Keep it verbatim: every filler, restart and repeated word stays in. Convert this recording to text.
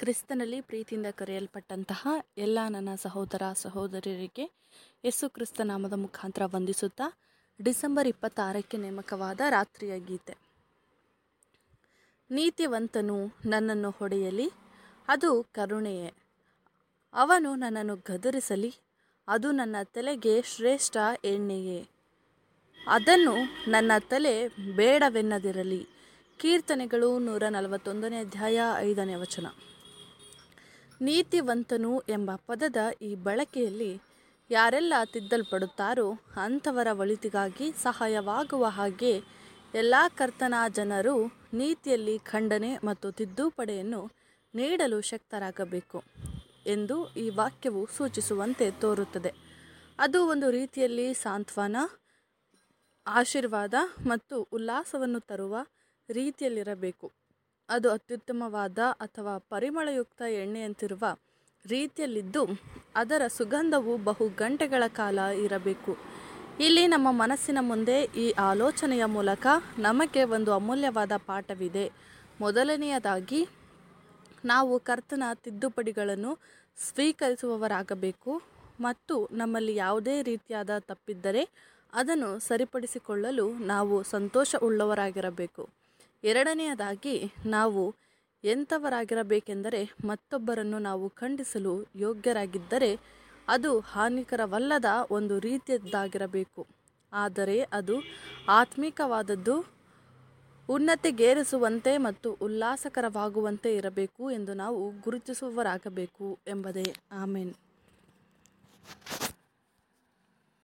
ಕ್ರಿಸ್ತನಲ್ಲಿ ಪ್ರೀತಿಯಿಂದ ಕರೆಯಲ್ಪಟ್ಟಂತಹ ಎಲ್ಲ ನನ್ನ ಸಹೋದರ ಸಹೋದರಿಯರಿಗೆ ಯೇಸು ಕ್ರಿಸ್ತ ನಾಮದ ಮುಖಾಂತರ ವಂದಿಸುತ್ತಾ ಡಿಸೆಂಬರ್ ಇಪ್ಪತ್ತಾರಕ್ಕೆ ನೇಮಕವಾದ ರಾತ್ರಿಯ ಗೀತೆ. ನೀತಿವಂತನು ನನ್ನನ್ನು ಹೊಡೆಯಲಿ, ಅದು ಕರುಣೆಯೇ. ಅವನು ನನ್ನನ್ನು ಗದರಿಸಲಿ, ಅದು ನನ್ನ ತಲೆಗೆ ಶ್ರೇಷ್ಠ ಎಣ್ಣೆಯೇ. ಅದನ್ನು ನನ್ನ ತಲೆ ಬೇಡವೆನ್ನದಿರಲಿ. ಕೀರ್ತನೆಗಳು ನೂರ ನಲವತ್ತೊಂದನೇ ಅಧ್ಯಾಯ ಐದನೇ ವಚನ. ನೀತಿವಂತನು ಎಂಬ ಪದದ ಈ ಬಳಕೆಯಲ್ಲಿ ಯಾರೆಲ್ಲ ತಿದ್ದಲ್ಪಡುತ್ತಾರೋ ಅಂಥವರ ಒಳಿತಿಗಾಗಿ ಸಹಾಯವಾಗುವ ಹಾಗೆ ಎಲ್ಲ ಕರ್ತನ ಜನರು ನೀತಿಯಲ್ಲಿ ಖಂಡನೆ ಮತ್ತು ತಿದ್ದುಪಡಿಯನ್ನು ನೀಡಲು ಶಕ್ತರಾಗಬೇಕು ಎಂದು ಈ ವಾಕ್ಯವು ಸೂಚಿಸುವಂತೆ ತೋರುತ್ತದೆ. ಅದು ಒಂದು ರೀತಿಯಲ್ಲಿ ಸಾಂತ್ವನ, ಆಶೀರ್ವಾದ ಮತ್ತು ಉಲ್ಲಾಸವನ್ನು ತರುವ ರೀತಿಯಲ್ಲಿರಬೇಕು. ಅದು ಅತ್ಯುತ್ತಮವಾದ ಅಥವಾ ಪರಿಮಳಯುಕ್ತ ಎಣ್ಣೆಯಂತಿರುವ ರೀತಿಯಲ್ಲಿದ್ದು ಅದರ ಸುಗಂಧವು ಬಹು ಗಂಟೆಗಳ ಕಾಲ ಇರಬೇಕು. ಇಲ್ಲಿ ನಮ್ಮ ಮನಸ್ಸಿನ ಮುಂದೆ ಈ ಆಲೋಚನೆಯ ಮೂಲಕ ನಮಗೆ ಒಂದು ಅಮೂಲ್ಯವಾದ ಪಾಠವಿದೆ. ಮೊದಲನೆಯದಾಗಿ, ನಾವು ಕರ್ತನ ತಿದ್ದುಪಡಿಗಳನ್ನು ಸ್ವೀಕರಿಸುವವರಾಗಬೇಕು ಮತ್ತು ನಮ್ಮಲ್ಲಿ ಯಾವುದೇ ರೀತಿಯಾದ ತಪ್ಪಿದ್ದರೆ ಅದನ್ನು ಸರಿಪಡಿಸಿಕೊಳ್ಳಲು ನಾವು ಸಂತೋಷವುಳ್ಳವರಾಗಿರಬೇಕು. ಎರಡನೆಯದಾಗಿ, ನಾವು ಎಂಥವರಾಗಿರಬೇಕೆಂದರೆ ಮತ್ತೊಬ್ಬರನ್ನು ನಾವು ಖಂಡಿಸಲು ಯೋಗ್ಯರಾಗಿದ್ದರೆ ಅದು ಹಾನಿಕರವಲ್ಲದ ಒಂದು ರೀತಿಯದ್ದಾಗಿರಬೇಕು, ಆದರೆ ಅದು ಆತ್ಮಿಕವಾದದ್ದು, ಉನ್ನತಿಗೇರಿಸುವಂತೆ ಮತ್ತು ಉಲ್ಲಾಸಕರವಾಗುವಂತೆ ಇರಬೇಕು ಎಂದು ನಾವು ಗುರುತಿಸುವವರಾಗಬೇಕು ಎಂಬುದೇ. ಆಮೆನ್.